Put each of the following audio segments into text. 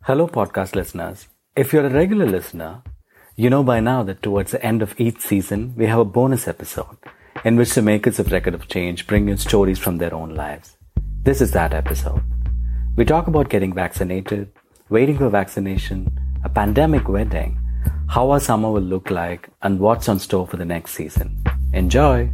Hello, podcast listeners. If you're a regular listener, you know by now that towards the end of each season, we have a bonus episode in which the makers of Record of Change bring you stories from their own lives. This is that episode. We talk about getting vaccinated, waiting for vaccination, a pandemic wedding, how our summer will look like, and what's on store for the next season. Enjoy!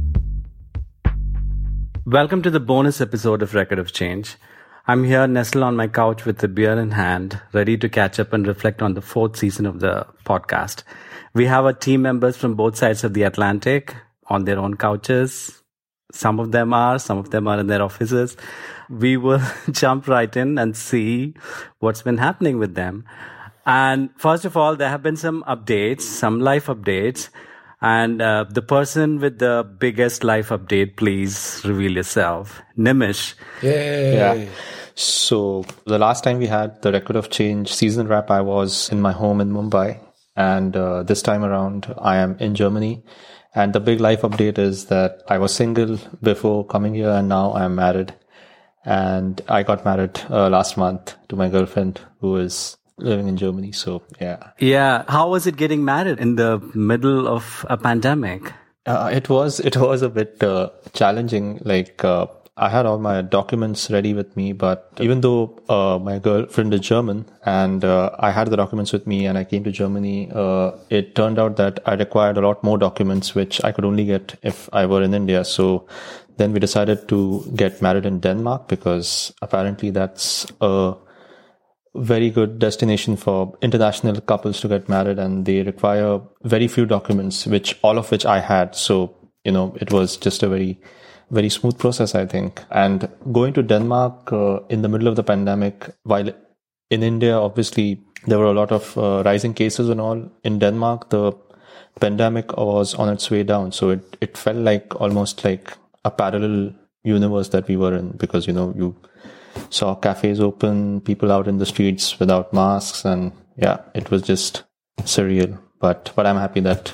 Welcome to the bonus episode of Record of Change. I'm here nestled on my couch with a beer in hand, ready to catch up and reflect on the fourth season of the podcast. We have our team members from both sides of the Atlantic on their own couches. Some of them are in their offices. We will jump right in and see what's been happening with them. And first of all, there have been some updates, some life updates. And the person with the biggest life update, please reveal yourself. Nimish. Yay. Yeah. So the last time we had the Record of Change season wrap, I was in my home in Mumbai. And this time around, I am in Germany. And the big life update is that I was single before coming here and now I'm married. And I got married last month to my girlfriend who is living in Germany. So, yeah. Yeah. How was it getting married in the middle of a pandemic? It was a bit challenging. I had all my documents ready with me, but even though my girlfriend is German and I had the documents with me and I came to Germany, it turned out that I required a lot more documents, which I could only get if I were in India. So then we decided to get married in Denmark because apparently that's a very good destination for international couples to get married, and they require very few documents, all of which I had. So, it was just a very, very smooth process, I think. And going to Denmark in the middle of the pandemic, while in India, obviously, there were a lot of rising cases and all. In Denmark, the pandemic was on its way down. So it felt almost like a parallel universe that we were in because, you saw cafes open, people out in the streets without masks. And yeah, it was just surreal. But I'm happy that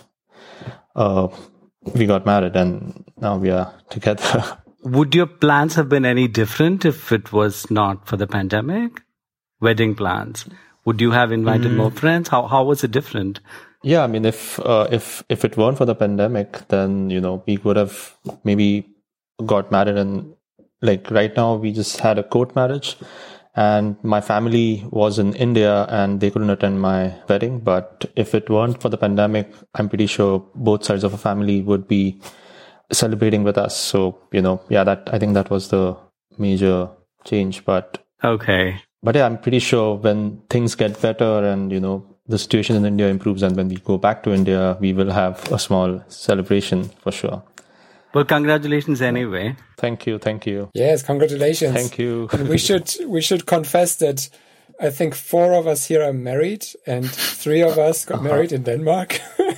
we got married and now we are together. Would your plans have been any different if it was not for the pandemic? Wedding plans. Would you have invited more friends? How was it different? Yeah, I mean, if it weren't for the pandemic, then, we would have maybe got married and right now we just had a court marriage. And my family was in India and they couldn't attend my wedding. But if it weren't for the pandemic, I'm pretty sure both sides of a family would be celebrating with us. So, I think that was the major change. But okay. But yeah, I'm pretty sure when things get better and, the situation in India improves and when we go back to India, we will have a small celebration for sure. Well, congratulations anyway. Thank you. Yes, congratulations. Thank you. And we should confess that I think 4 of us here are married and 3 of us got married in Denmark.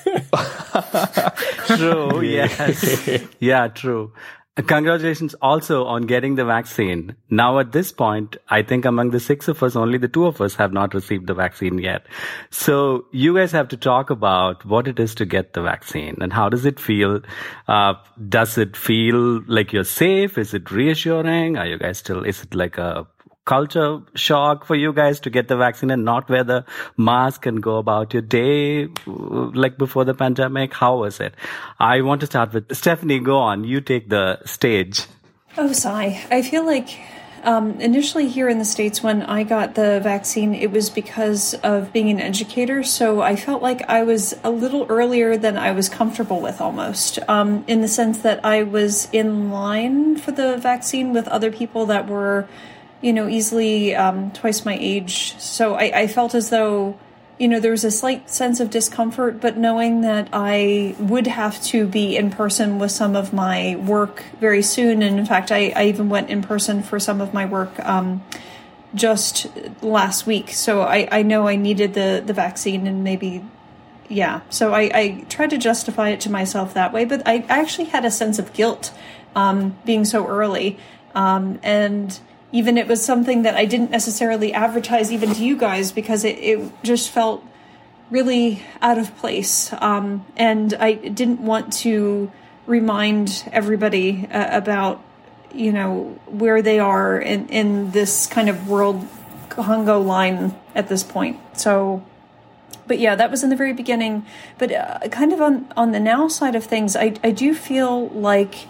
True, yes. Yeah, true. Congratulations also on getting the vaccine. Now at this point, I think among the 6 of us, only the 2 of us have not received the vaccine yet. So you guys have to talk about what it is to get the vaccine and how does it feel? Does it feel like you're safe? Is it reassuring? Are you guys is it like a culture shock for you guys to get the vaccine and not wear the mask and go about your day like before the pandemic? How was it? I want to start with Stephanie. Go on. You take the stage. Oh, Sai. I feel like initially here in the States when I got the vaccine, it was because of being an educator. So I felt like I was a little earlier than I was comfortable with almost, in the sense that I was in line for the vaccine with other people that were easily twice my age. So I felt as though, there was a slight sense of discomfort, but knowing that I would have to be in person with some of my work very soon. And in fact, I even went in person for some of my work just last week. So I know I needed the vaccine and maybe, yeah. So I tried to justify it to myself that way. But I actually had a sense of guilt being so early. And even it was something that I didn't necessarily advertise even to you guys because it just felt really out of place. And I didn't want to remind everybody about, where they are in this kind of world Congo line at this point. So, but yeah, that was in the very beginning. But kind of on the now side of things, I do feel like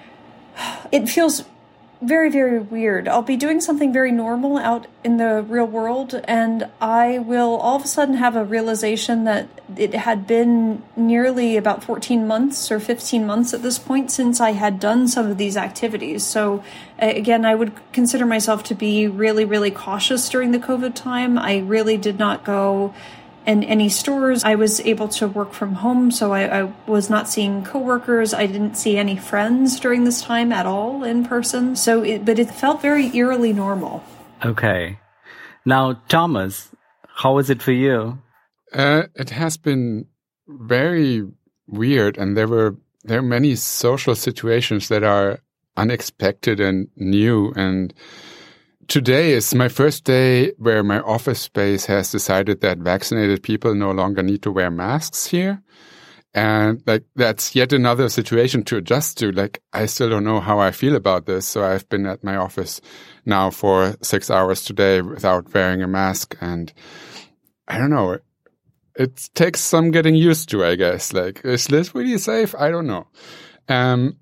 it feels very, very weird. I'll be doing something very normal out in the real world, and I will all of a sudden have a realization that it had been nearly about 14 months or 15 months at this point since I had done some of these activities. So again, I would consider myself to be really, really cautious during the COVID time. I really did not go in any stores. I was able to work from home, so I was not seeing coworkers. I didn't see any friends during this time at all in person. But it felt very eerily normal. Okay. Now, Thomas, how was it for you? It has been very weird, and there are many social situations that are unexpected and new. And today is my first day where my office space has decided that vaccinated people no longer need to wear masks here. And that's yet another situation to adjust to. I still don't know how I feel about this. So I've been at my office now for 6 hours today without wearing a mask. And I don't know. It takes some getting used to, I guess. Is this really safe? I don't know. And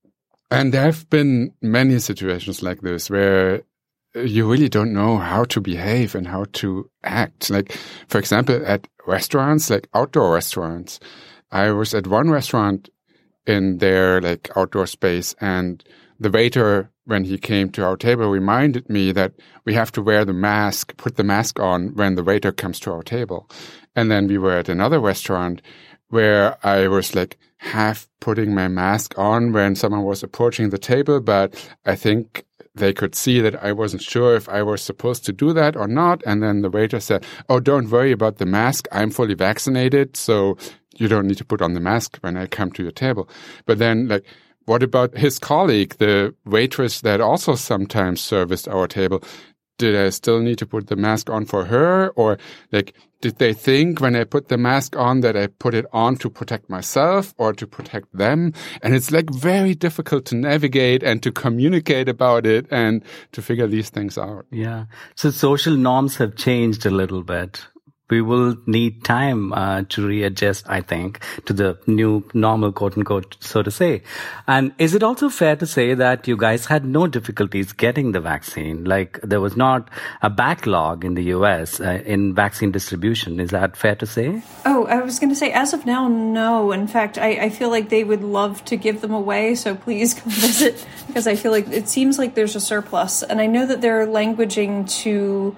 there have been many situations like this where you really don't know how to behave and how to act. For example, at restaurants, outdoor restaurants. I was at one restaurant in their outdoor space, and the waiter, when he came to our table, reminded me that we have to wear the mask, put the mask on when the waiter comes to our table. And then we were at another restaurant where I was half putting my mask on when someone was approaching the table, but I think they could see that I wasn't sure if I was supposed to do that or not. And then the waiter said, "Oh, don't worry about the mask. I'm fully vaccinated, so you don't need to put on the mask when I come to your table." But then, what about his colleague, the waitress that also sometimes serviced our table? Did I still need to put the mask on for her? Or did they think when I put the mask on that I put it on to protect myself or to protect them? And it's very difficult to navigate and to communicate about it and to figure these things out. Yeah. So social norms have changed a little bit. We will need time to readjust, I think, to the new normal, quote unquote, so to say. And is it also fair to say that you guys had no difficulties getting the vaccine? There was not a backlog in the US in vaccine distribution. Is that fair to say? Oh, I was going to say, as of now, no. In fact, I feel like they would love to give them away. So please come visit, because I feel like it seems like there's a surplus. And I know that they're languaging to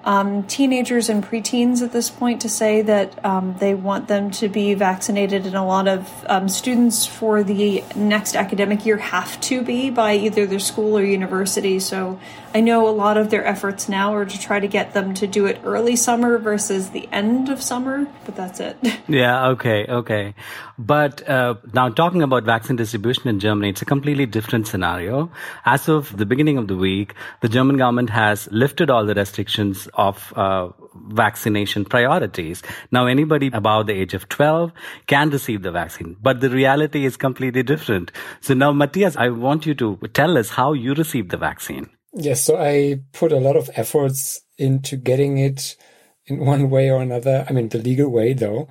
teenagers and preteens at this point to say that they want them to be vaccinated, and a lot of students for the next academic year have to be by either their school or university. So I know a lot of their efforts now are to try to get them to do it early summer versus the end of summer, but that's it. Yeah, okay. But now talking about vaccine distribution in Germany, it's a completely different scenario. As of the beginning of the week, the German government has lifted all the restrictions of vaccination priorities. Now, anybody above the age of 12 can receive the vaccine, but the reality is completely different. So now, Matthias, I want you to tell us how you received the vaccine. Yes, so I put a lot of efforts into getting it in one way or another. I mean, the legal way, though.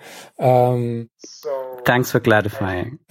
Thanks for clarifying.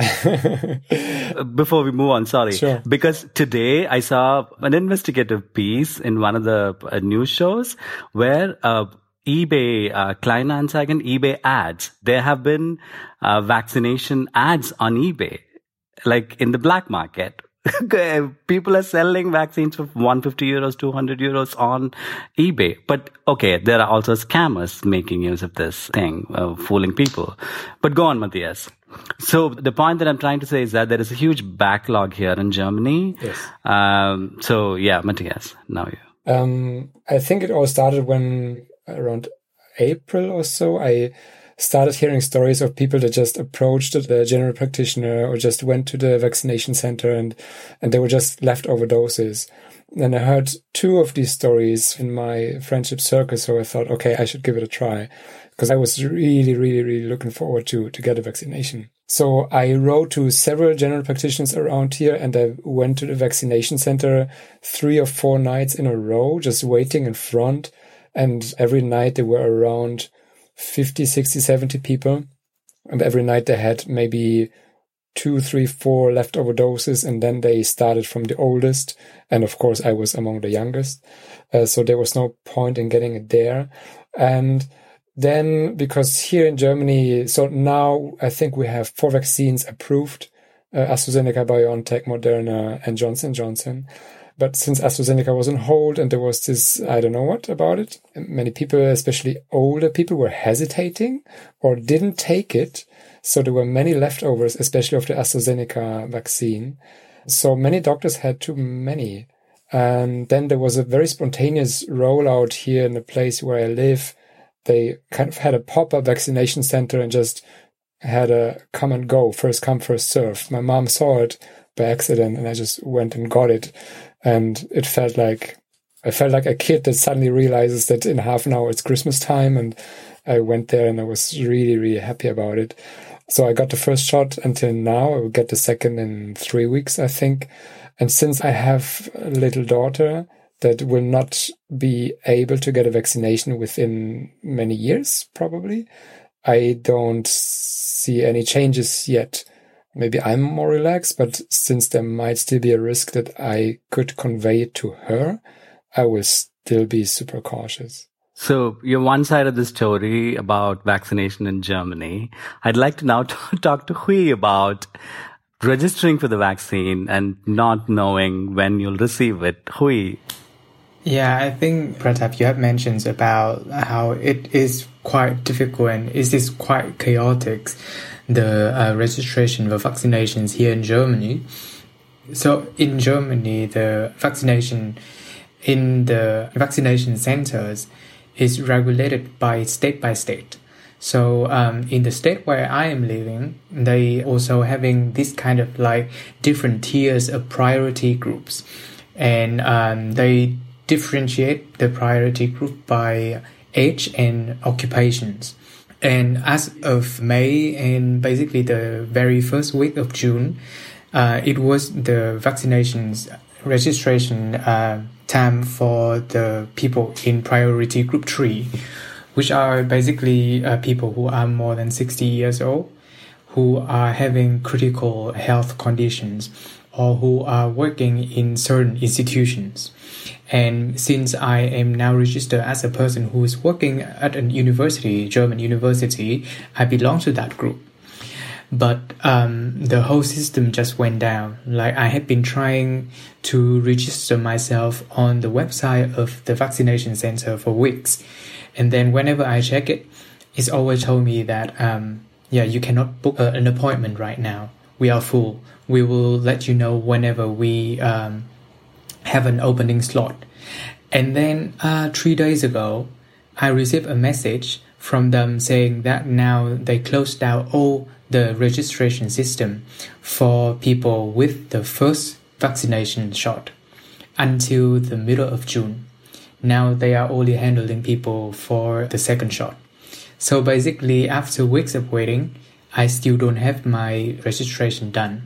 Before we move on, sorry. Sure. Because today I saw an investigative piece in one of the news shows where eBay, Kleinanzeigen, eBay ads, there have been vaccination ads on eBay, in the black market. People are selling vaccines for 150 euros, 200 euros on eBay. But okay, there are also scammers making use of this thing, fooling people. But go on, Matthias. So the point that I'm trying to say is that there is a huge backlog here in Germany. Yes. So yeah, Matthias, now you. I think it all started when around April or so, I started hearing stories of people that just approached the general practitioner or just went to the vaccination center and they were just leftover doses. And I heard two of these stories in my friendship circle. So I thought, okay, I should give it a try, because I was really, really, really looking forward to get a vaccination. So I wrote to several general practitioners around here, and I went to the vaccination center 3 or 4 nights in a row, just waiting in front. And every night there were around 50, 60, 70 people. And every night they had maybe 2, 3, 4 leftover doses. And then they started from the oldest. And of course, I was among the youngest. So there was no point in getting it there. And then, because here in Germany, so now I think we have 4 vaccines approved, AstraZeneca, BioNTech, Moderna, and Johnson & Johnson. But since AstraZeneca was on hold and there was this, I don't know what about it, many people, especially older people, were hesitating or didn't take it. So there were many leftovers, especially of the AstraZeneca vaccine. So many doctors had too many. And then there was a very spontaneous rollout here in the place where I live. They kind of had a pop-up vaccination center and just had a come and go, first come, first serve. My mom saw it by accident and I just went and got it. And I felt like a kid that suddenly realizes that in half an hour it's Christmas time. And I went there and I was really, really happy about it. So I got the first shot until now. I will get the second in 3 weeks, I think. And since I have a little daughter that will not be able to get a vaccination within many years, probably, I don't see any changes yet. Maybe I'm more relaxed, but since there might still be a risk that I could convey it to her, I will still be super cautious. So you're one side of the story about vaccination in Germany. I'd like to now talk to Hui about registering for the vaccine and not knowing when you'll receive it. Hui. Yeah, I think, Pratap, you have mentioned about how it is quite difficult and it is quite chaotic, the registration for vaccinations here in Germany. So in Germany, the vaccination in the vaccination centers is regulated by state. So in the state where I am living, they also having this kind of like different tiers of priority groups. And they differentiate the priority group by age and occupations. And as of May and basically the very first week of June, it was the vaccinations registration time for the people in priority group 3, which are basically people who are more than 60 years old, who are having critical health conditions, or who are working in certain institutions. And since I am now registered as a person who is working at a university, German university, I belong to that group. But the whole system just went down. Like I had been trying to register myself on the website of the vaccination center for weeks. And then whenever I check it, it's always told me that, you cannot book an appointment right now. We are full. We will let you know whenever we have an opening slot. And then 3 days ago, I received a message from them saying that now they closed down all the registration system for people with the first vaccination shot until the middle of June. Now they are only handling people for the second shot. So basically, after weeks of waiting, I still don't have my registration done.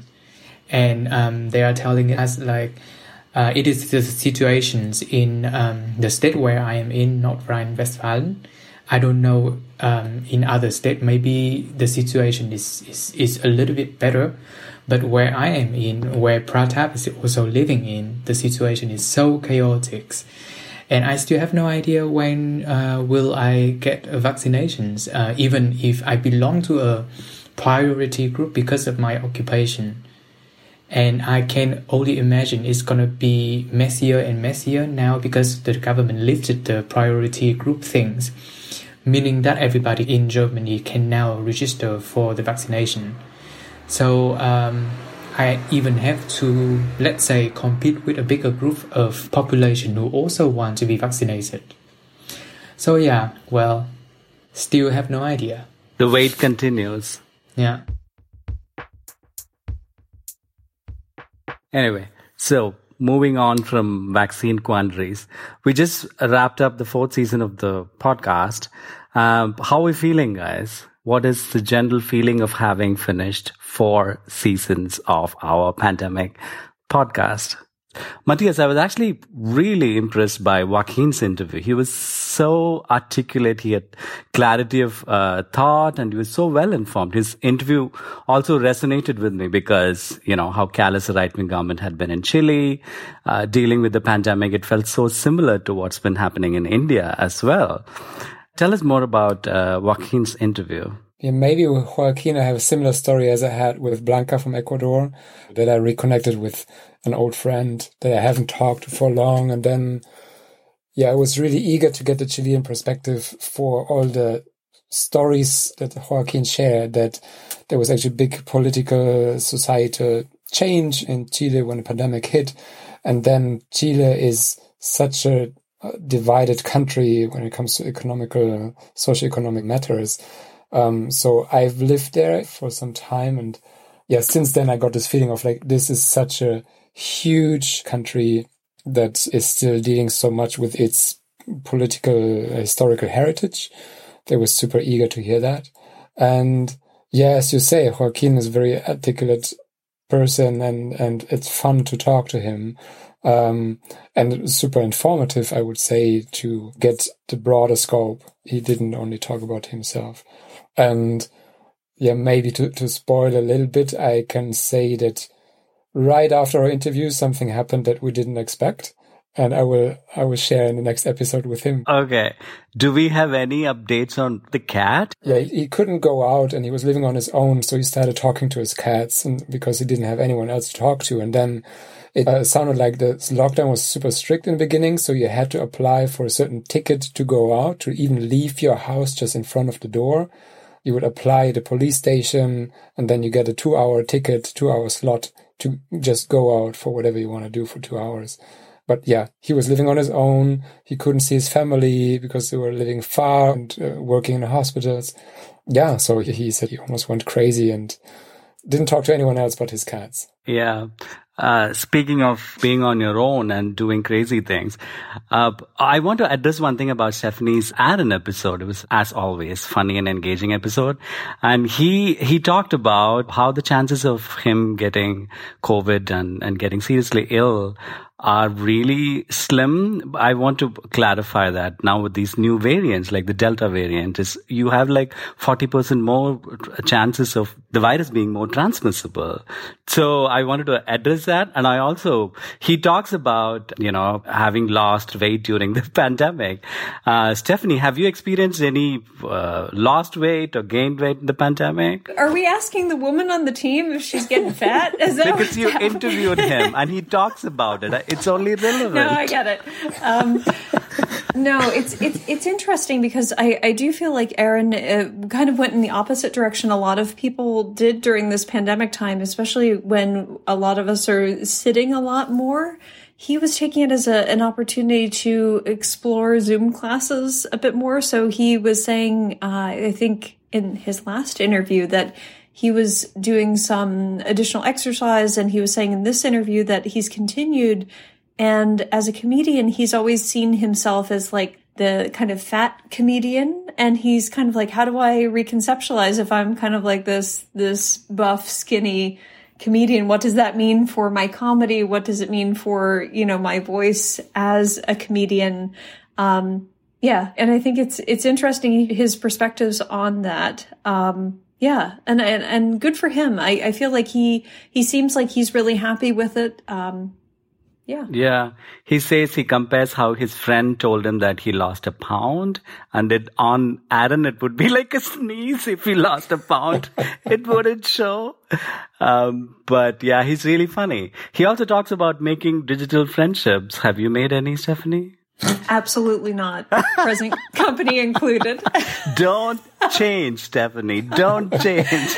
And they are telling us like, it is the situations in the state where I am in, North Rhine-Westphalia. I don't know in other states, maybe the situation is a little bit better. But where I am in, where Pratap is also living in, the situation is so chaotic. And I still have no idea when will I get vaccinations, even if I belong to a priority group because of my occupation. And I can only imagine it's going to be messier and messier now because the government lifted the priority group things, meaning that everybody in Germany can now register for the vaccination. So I even have to, let's say, compete with a bigger group of population who also want to be vaccinated. So yeah, well, still have no idea. The wait continues. Yeah. Anyway, so moving on from vaccine quandaries, we just wrapped up the 4th season of the podcast. How are we feeling, guys? what is the general feeling of having finished 4 seasons of our pandemic podcast? Matthias, I was actually really impressed by Joaquin's interview. He was so articulate. He had clarity of thought, and he was so well informed. His interview also resonated with me because, how callous the right-wing government had been in Chile, dealing with the pandemic. It felt so similar to what's been happening in India as well. Tell us more about Joaquin's interview. Yeah, maybe with Joaquin, I have a similar story as I had with Blanca from Ecuador, that I reconnected with an old friend that I haven't talked to for long. And then, I was really eager to get the Chilean perspective for all the stories that Joaquin shared, that there was actually big political, societal change in Chile when the pandemic hit. And then Chile is such a divided country when it comes to economical, socioeconomic matters. So I've lived there for some time, and since then I got this feeling of like, this is such a huge country that is still dealing so much with its political, historical heritage. They were super eager to hear that. And as you say, Joaquin is a very articulate person, and it's fun to talk to him. And super informative, I would say, to get the broader scope. He didn't only talk about himself. And maybe to spoil a little bit, I can say that right after our interview, something happened that we didn't expect. And I will share in the next episode with him. Okay. Do we have any updates on the cat? Yeah, he couldn't go out and he was living on his own. So he started talking to his cats, and because he didn't have anyone else to talk to. And then it sounded like the lockdown was super strict in the beginning. So you had to apply for a certain ticket to go out, to even leave your house just in front of the door. You would apply at the police station, and then you get a 2-hour ticket, 2-hour slot to just go out for whatever you want to do for 2 hours. But he was living on his own. He couldn't see his family because they were living far and working in the hospitals. So he said he almost went crazy and didn't talk to anyone else but his cats. Yeah. Speaking of being on your own and doing crazy things, I want to address one thing about Stephanie's Aaron episode. It was, as always, funny and engaging episode. And he talked about how the chances of him getting COVID and getting seriously ill are really slim. I want to clarify that now with these new variants, like the Delta variant, is you have like 40% more chances of the virus being more transmissible. So I wanted to address that. And he talks about, having lost weight during the pandemic. Stephanie, have you experienced any lost weight or gained weight in the pandemic? Are we asking the woman on the team if she's getting fat? Is that because you interviewed him and he talks about it. It's only relevant. No, I get it. No, it's interesting because I do feel like Aaron kind of went in the opposite direction a lot of people did during this pandemic time, especially when a lot of us are sitting a lot more. He was taking it as an opportunity to explore Zoom classes a bit more. So he was saying, I think in his last interview, that he was doing some additional exercise, and he was saying in this interview that he's continued. And as a comedian, he's always seen himself as like the kind of fat comedian. And he's kind of like, how do I reconceptualize if I'm kind of like this buff, skinny comedian? What does that mean for my comedy? What does it mean for, my voice as a comedian? And I think it's interesting, his perspectives on that. And good for him. I feel like he seems like he's really happy with it. Yeah. He says he compares how his friend told him that he lost a pound, and on Aaron, it would be like a sneeze if he lost a pound. It wouldn't show. But he's really funny. He also talks about making digital friendships. Have you made any, Stephanie? Absolutely not. Present company included. Don't change, Stephanie. Don't change.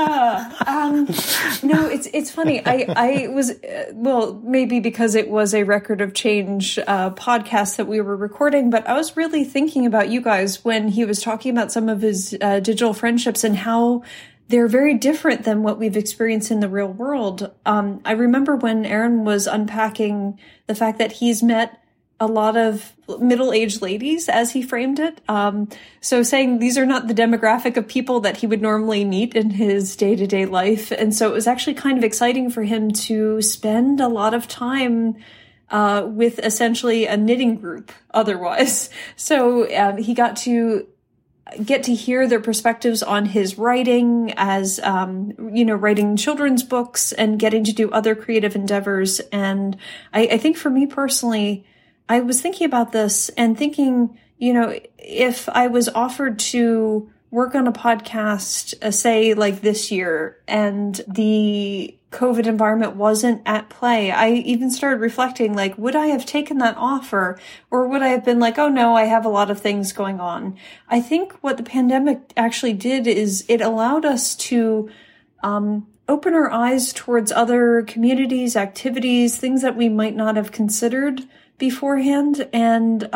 No, it's funny. I was, maybe because it was a Record of Change podcast that we were recording, but I was really thinking about you guys when he was talking about some of his digital friendships and how they're very different than what we've experienced in the real world. I remember when Aaron was unpacking the fact that he's met a lot of middle-aged ladies, as he framed it. So saying these are not the demographic of people that he would normally meet in his day-to-day life. And so it was actually kind of exciting for him to spend a lot of time with essentially a knitting group otherwise. So he got to hear their perspectives on his writing as, writing children's books and getting to do other creative endeavors. And I think for me personally, I was thinking about this and thinking, if I was offered to work on a podcast, say like this year, and the COVID environment wasn't at play, I even started reflecting, like, would I have taken that offer, or would I have been like, oh no, I have a lot of things going on? I think what the pandemic actually did is it allowed us to open our eyes towards other communities, activities, things that we might not have considered beforehand. And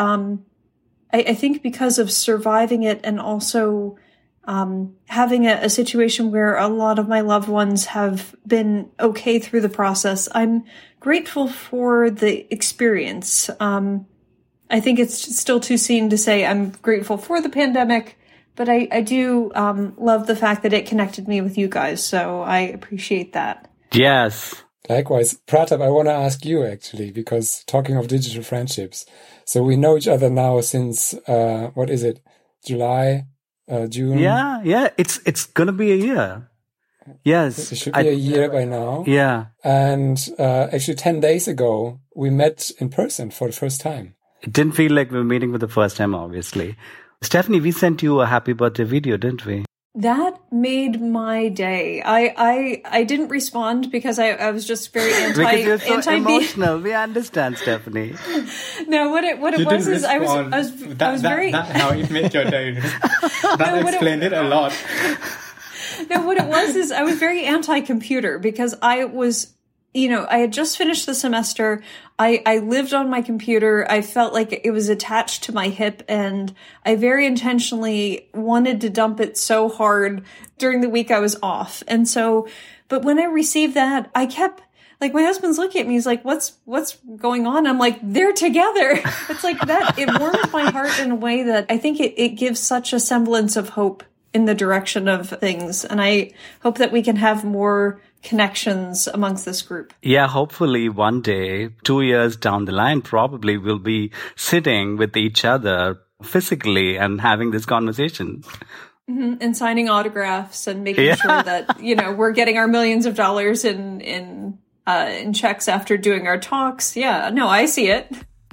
I think because of surviving it and also having a situation where a lot of my loved ones have been okay through the process, I'm grateful for the experience. I think it's still too soon to say I'm grateful for the pandemic, but I do love the fact that it connected me with you guys, so I appreciate that. Yes. Likewise. Pratap, I want to ask you actually, because talking of digital friendships, so we know each other now since, what is it, July? June? Yeah. It's gonna be a year. Yes. It should be a year by now. Yeah. And actually 10 days ago, we met in person for the first time. It didn't feel like we were meeting for the first time, obviously. Stephanie, we sent you a happy birthday video, didn't we? That made my day. I didn't respond because I was just very because you're so emotional. We understand, Stephanie. No, what it was is I was very. That's how it made your day. That explained it a lot. No, what it was is I was very anti-computer because I was, I had just finished the semester. I lived on my computer. I felt like it was attached to my hip, and I very intentionally wanted to dump it so hard during the week I was off. And so, but when I received that, I kept, like, my husband's looking at me. He's like, what's going on? I'm like, they're together. It's like that. It warmed my heart in a way that I think it gives such a semblance of hope in the direction of things. And I hope that we can have more connections amongst this group. Yeah, hopefully one day, 2 years down the line, probably we'll be sitting with each other physically and having this conversation. Mm-hmm. And signing autographs and making sure that, we're getting our millions of dollars in checks after doing our talks. Yeah, no, I see it.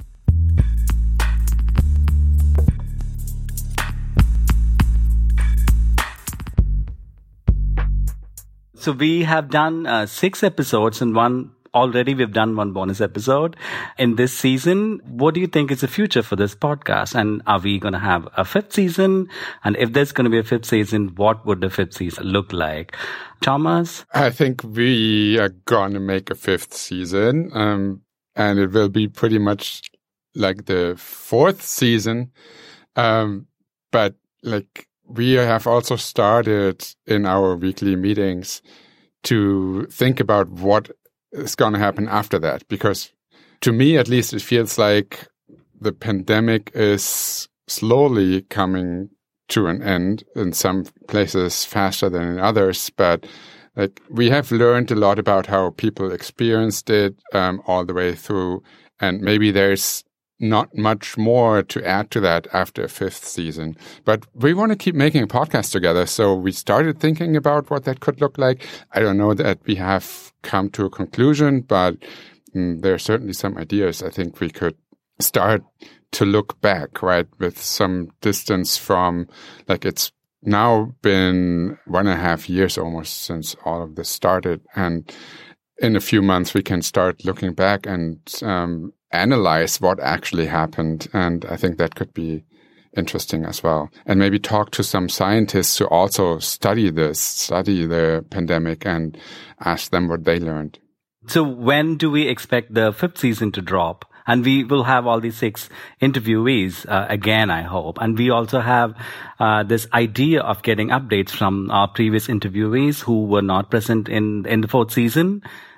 So we have done 6 episodes, and we've done one bonus episode in this season. What do you think is the future for this podcast? And are we going to have a 5th season? And if there's going to be a 5th season, what would the 5th season look like? Thomas? I think we are going to make a 5th season, and it will be pretty much like the 4th season. But like, we have also started in our weekly meetings to think about what is going to happen after that. Because to me, at least, it feels like the pandemic is slowly coming to an end, in some places faster than in others. But like, we have learned a lot about how people experienced it all the way through. And maybe there's not much more to add to that after a 5th season. But we want to keep making a podcast together. So we started thinking about what that could look like. I don't know that we have come to a conclusion, but there are certainly some ideas. I think we could start to look back, right, with some distance from, like, it's now been 1.5 years almost since all of this started. And in a few months, we can start looking back and analyze what actually happened. And I think that could be interesting as well. And maybe talk to some scientists who also study the pandemic, and ask them what they learned. So when do we expect the 5th season to drop? And we will have all these 6 interviewees again, I hope. And we also have this idea of getting updates from our previous interviewees who were not present in the 4th season.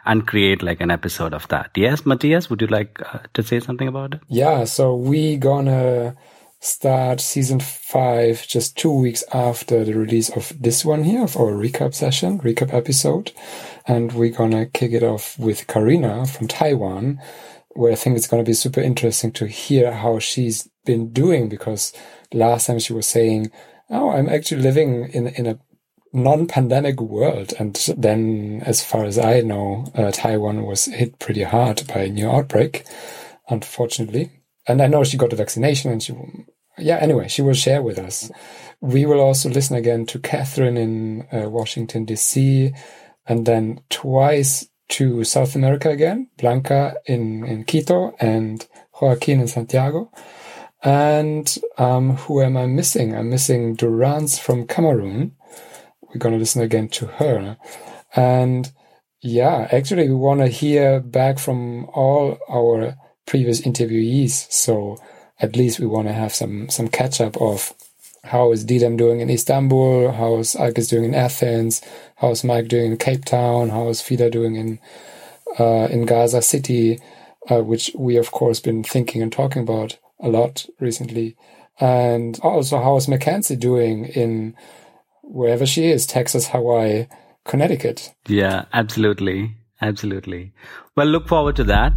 and create like an episode of that. Yes, Matthias, would you like to say something about it? Yeah, so we gonna start season 5 just 2 weeks after the release of this one here, of our recap episode. And we're gonna kick it off with Karina from Taiwan, where I think it's gonna be super interesting to hear how she's been doing, because last time she was saying, oh, I'm actually living in a non-pandemic world. And then, as far as I know, Taiwan was hit pretty hard by a new outbreak, unfortunately. And I know she got the vaccination and she will share with us. We will also listen again to Catherine in Washington, D.C., and then twice to South America again, Blanca in Quito and Joaquin in Santiago. And who am I missing? I'm missing Durance from Cameroon. We're going to listen again to her. And yeah, actually we want to hear back from all our previous interviewees. So at least we want to have some catch up of how is Didem doing in Istanbul, how is Alkis doing in Athens, how is Mike doing in Cape Town, how is Fida doing in Gaza City, which we of course been thinking and talking about a lot recently. And also how is Mackenzie doing in wherever she is, Texas, Hawaii, Connecticut. Yeah, absolutely. Absolutely. Well, look forward to that.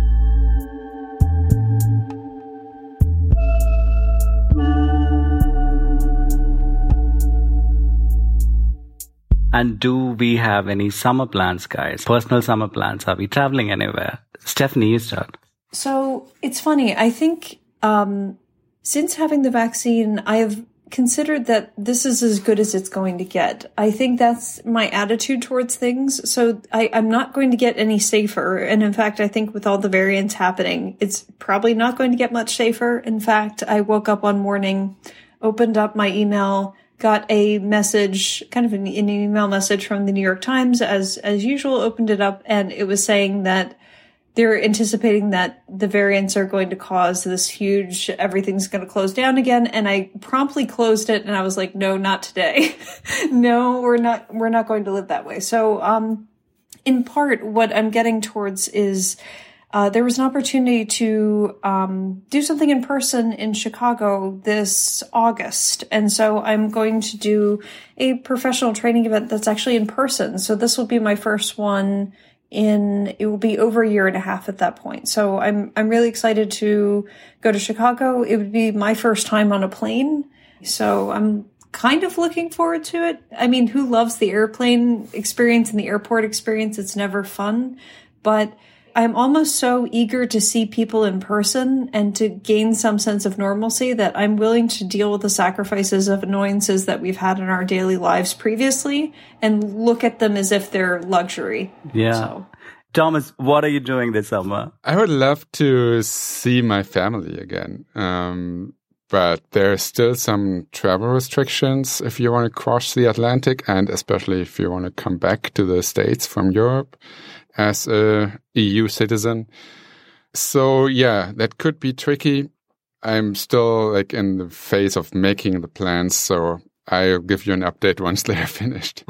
And do we have any summer plans, guys? Personal summer plans? Are we traveling anywhere? Stephanie, you start. So it's funny. I think since having the vaccine, I have considered that this is as good as it's going to get. I think that's my attitude towards things. So I'm not going to get any safer. And in fact, I think with all the variants happening, it's probably not going to get much safer. In fact, I woke up one morning, opened up my email, got a message, kind of an email message from the New York Times as usual, opened it up, and it was saying that they're anticipating that the variants are going to cause this huge, everything's going to close down again. And I promptly closed it and I was like, no, not today. No, we're not going to live that way. So, in part, what I'm getting towards is, there was an opportunity to, do something in person in Chicago this August. And so I'm going to do a professional training event that's actually in person. So this will be my first one it will be over a year and a half at that point. So I'm really excited to go to Chicago. It would be my first time on a plane. So I'm kind of looking forward to it. I mean, who loves the airplane experience and the airport experience? It's never fun, but I'm almost so eager to see people in person and to gain some sense of normalcy that I'm willing to deal with the sacrifices of annoyances that we've had in our daily lives previously and look at them as if they're luxury. Yeah. So. Thomas, what are you doing this summer? I would love to see my family again. But there are still some travel restrictions if you want to cross the Atlantic, and especially if you want to come back to the States from Europe as a EU citizen. So yeah, that could be tricky. I'm still in the phase of making the plans, so I'll give you an update once they are finished.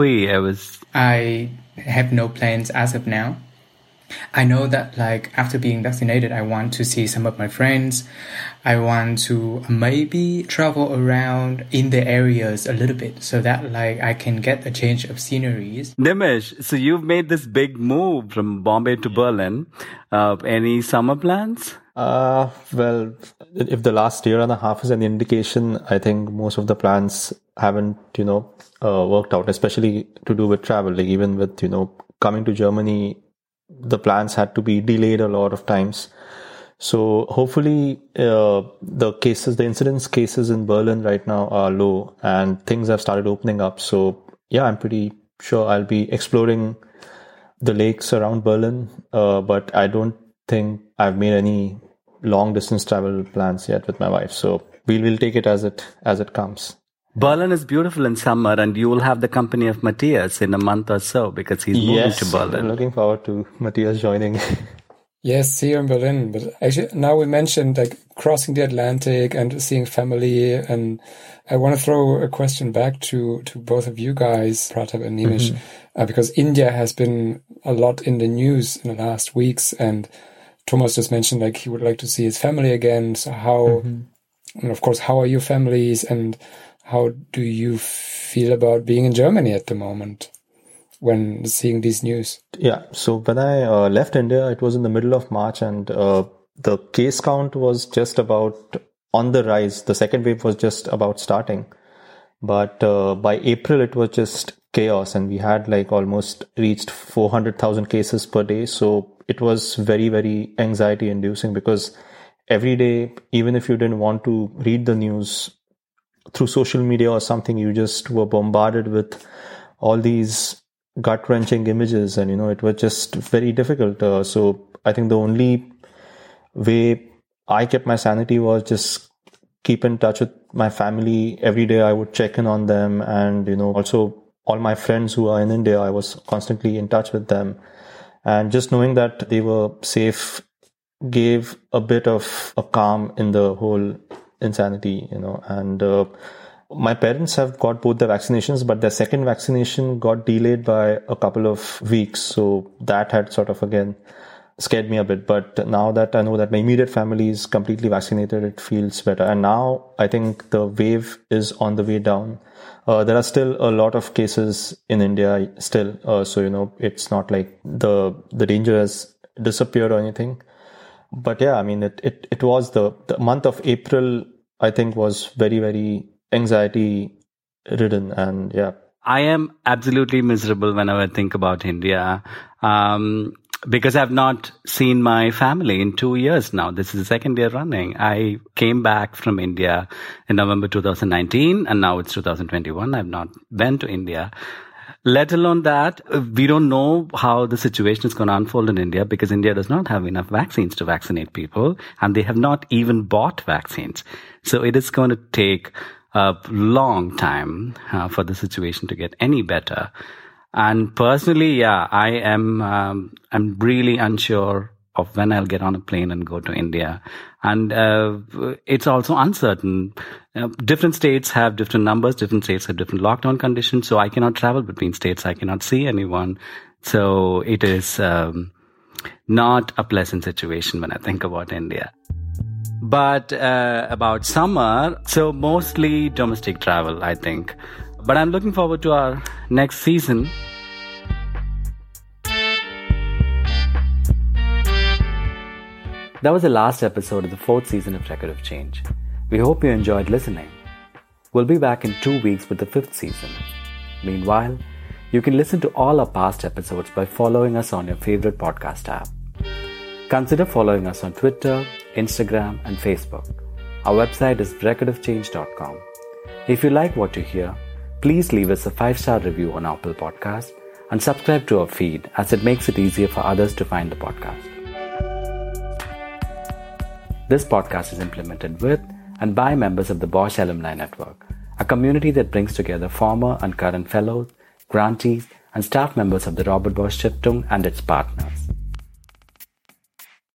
I have no plans as of now. I know that after being vaccinated, I want to see some of my friends. I want to maybe travel around in the areas a little bit so that I can get a change of sceneries. Nimish, so you've made this big move from Bombay to Berlin. Any summer plans? Well, if the last year and a half is an indication, I think most of the plans haven't, worked out, especially to do with travel. Even with, coming to Germany, the plans had to be delayed a lot of times. So hopefully the incidence cases in Berlin right now are low and things have started opening up. So yeah, I'm pretty sure I'll be exploring the lakes around Berlin. But I don't think I've made any long distance travel plans yet with my wife. So we'll take it as it comes. Berlin is beautiful in summer, and you will have the company of Matthias in a month or so because he's moving to Berlin. I'm looking forward to Matthias joining. Yes, here in Berlin. But actually, now we mentioned like crossing the Atlantic and seeing family. And I want to throw a question back to both of you guys, Pratap and Nimish, because India has been a lot in the news in the last weeks. And Thomas just mentioned like he would like to see his family again. So how, and of course, how are your families and how do you feel about being in Germany at the moment when seeing these news? Yeah, so when I left India, it was in the middle of March, and the case count was just about on the rise. The second wave was just about starting. But by April, it was just chaos, and we had like almost reached 400,000 cases per day. So it was very, very anxiety inducing, because every day, even if you didn't want to read the news through social media or something, you just were bombarded with all these gut-wrenching images, and it was just very difficult. So I think the only way I kept my sanity was just keep in touch with my family. Every day I would check in on them, and also all my friends who are in India, I was constantly in touch with them, and just knowing that they were safe gave a bit of a calm in the whole insanity, and my parents have got both the vaccinations, but their second vaccination got delayed by a couple of weeks. So that had sort of, again, scared me a bit. But now that I know that my immediate family is completely vaccinated, it feels better. And now I think the wave is on the way down. There are still a lot of cases in India still. So, it's not like the danger has disappeared or anything. But yeah, I mean, it was the month of April, I think, was very, very anxiety ridden. And yeah, I am absolutely miserable whenever I think about India, because I've not seen my family in 2 years now. This is the second year running. I came back from India in November 2019, and now it's 2021. I've not been to India. Let alone that, we don't know how the situation is going to unfold in India, because India does not have enough vaccines to vaccinate people, and they have not even bought vaccines. So it is going to take a long time for the situation to get any better. And personally, yeah, I'm really unsure of when I'll get on a plane and go to India. And it's also uncertain. Different states have different numbers. Different states have different lockdown conditions. So I cannot travel between states. I cannot see anyone. So it is not a pleasant situation when I think about India. But about summer, so mostly domestic travel, I think. But I'm looking forward to our next season. That was the last episode of the 4th season of Record of Change. We hope you enjoyed listening. We'll be back in 2 weeks with the 5th season. Meanwhile, you can listen to all our past episodes by following us on your favorite podcast app. Consider following us on Twitter, Instagram, and Facebook. Our website is recordofchange.com. If you like what you hear, please leave us a 5-star review on Apple Podcasts and subscribe to our feed, as it makes it easier for others to find the podcast. This podcast is implemented with and by members of the Bosch Alumni Network, a community that brings together former and current fellows, grantees, and staff members of the Robert Bosch Stiftung and its partners.